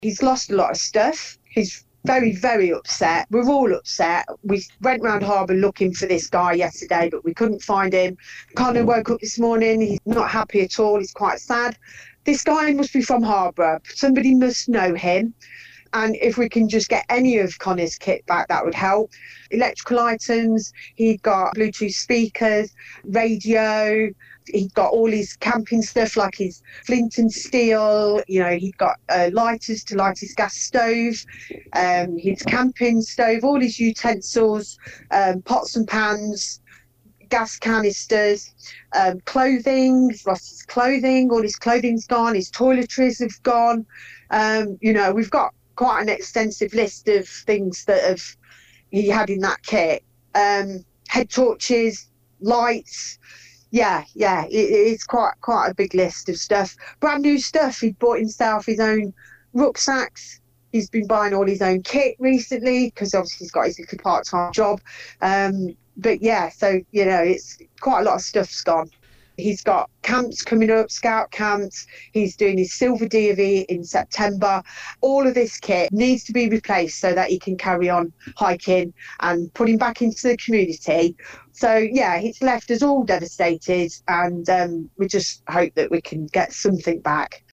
He's lost a lot of stuff. He's very, very upset. We're all upset. We went round Harbour looking for this guy yesterday, but we couldn't find him. Connor woke up this morning. He's not happy at all. He's quite sad. This guy must be from Harbour. Somebody must know him. And if we can just get any of Connor's kit back, that would help. Electrical items, he'd got Bluetooth speakers, radio, he'd got all his camping stuff like his flint and steel, he'd got lighters to light his gas stove, his camping stove, all his utensils, pots and pans, gas canisters, clothing. He's lost his clothing, all his clothing's gone, his toiletries have gone. We've got quite an extensive list of things that he had in that kit. Head torches, lights. It's quite a big list of stuff. Brand new stuff. He'd bought himself his own rucksacks. He's been buying all his own kit recently because obviously he's got his little part-time job. It's quite a lot of stuff's gone. He's got camps coming up, scout camps. He's doing his Silver DV in September. All of this kit needs to be replaced so that he can carry on hiking and put him back into the community. So, it's left us all devastated, and we just hope that we can get something back.